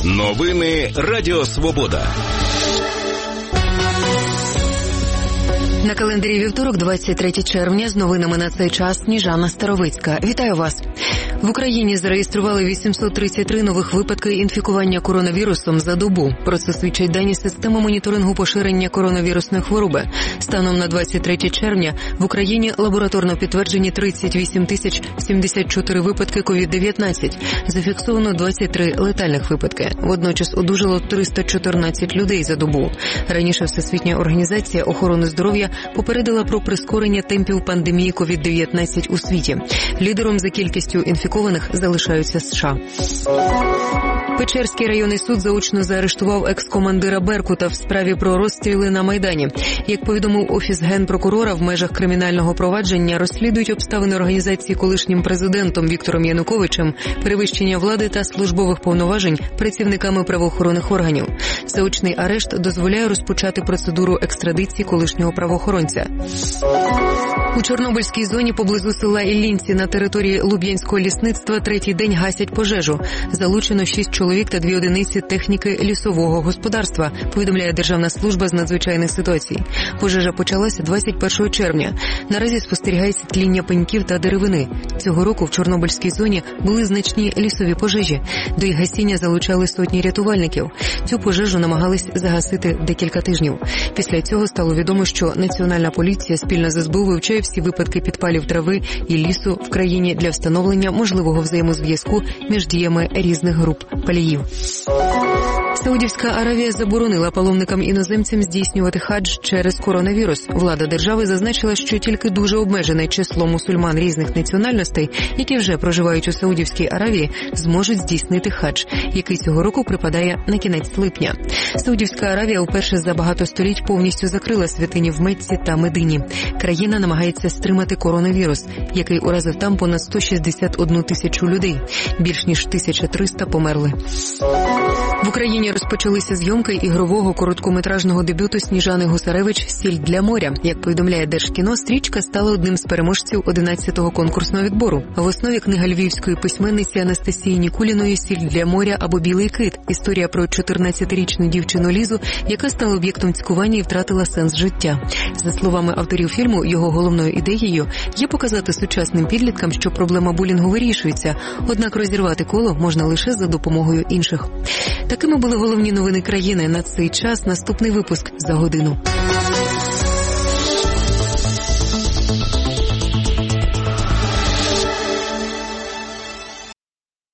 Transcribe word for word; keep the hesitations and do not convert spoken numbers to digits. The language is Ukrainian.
Новини Радіо Свобода. На календарі вівторок, двадцять третє червня, з новинами на цей час Сніжана Старовицька. Вітаю вас. В Україні зареєстрували вісімсот тридцять три нових випадки інфікування коронавірусом за добу. Про це свідчать дані системи моніторингу поширення коронавірусної хвороби. Станом на двадцять третє червня в Україні лабораторно підтверджені тридцять вісім тисяч сімдесят чотири випадки ковід дев'ятнадцять. Зафіксовано двадцять три летальних випадки. Водночас одужало триста чотирнадцять людей за добу. Раніше Всесвітня організація охорони здоров'я попередила про прискорення темпів пандемії ковід дев'ятнадцять у світі. Лідером за кількістю інфікованих залишаються США. Печерський районний суд заочно заарештував екс-командира «Беркута» в справі про розстріли на Майдані. Як повідомив Офіс Генпрокурора, в межах кримінального провадження розслідують обставини організації колишнім президентом Віктором Януковичем, перевищення влади та службових повноважень працівниками правоохоронних органів. Заочний арешт дозволяє розпочати процедуру екстрадиції колишнього правоохоронця. У Чорнобильській зоні поблизу села Іллінці на території Луб'янського лісництва третій день гасять пожежу. Залучено шість чоловік та дві одиниці техніки лісового господарства, повідомляє Державна служба з надзвичайних ситуацій. Пожежа почалася двадцять першого червня. Наразі спостерігається тління пеньків та деревини. Цього року в Чорнобильській зоні були значні лісові пожежі. До їх гасіння залучали сотні рятувальників. Цю пожежу намагались загасити декілька тижнів. Після цього стало відомо, що Національна поліція спільно з ес бе у вивчає всі випадки підпалів трави і лісу в країні для встановлення можливого взаємозв'язку між діями різних груп паліїв. Саудівська Аравія заборонила паломникам-іноземцям здійснювати хадж через коронавірус. Влада держави зазначила, що тільки дуже обмежене число мусульман різних національностей, які вже проживають у Саудівській Аравії, зможуть здійснити хадж, який цього року припадає на кінець липня. Саудівська Аравія вперше за багато століть повністю закрила святині в Мекці та Медині. Країна намагається стримати коронавірус, який уразив там понад сто шістдесят одну тисячу людей. Більш ніж тисяча триста померли. В Україні розпочалися зйомки ігрового короткометражного дебюту Сніжани Гусаревич «Сіль для моря». Як повідомляє Держкіно, стрічка стала одним з переможців одинадцятого конкурсного відбору. В основі книга львівської письменниці Анастасії Нікуліної «Сіль для моря» або «Білий кит». Історія про чотирнадцятирічну дівчину Лізу, яка стала об'єктом цькування і втратила сенс життя. За словами авторів фільму, його головною ідеєю є показати сучасним підліткам, що проблема булінгу вирішується, однак розірвати коло можна лише за допомогою інших. Такими були головні новини країни на цей час. Наступний випуск за годину.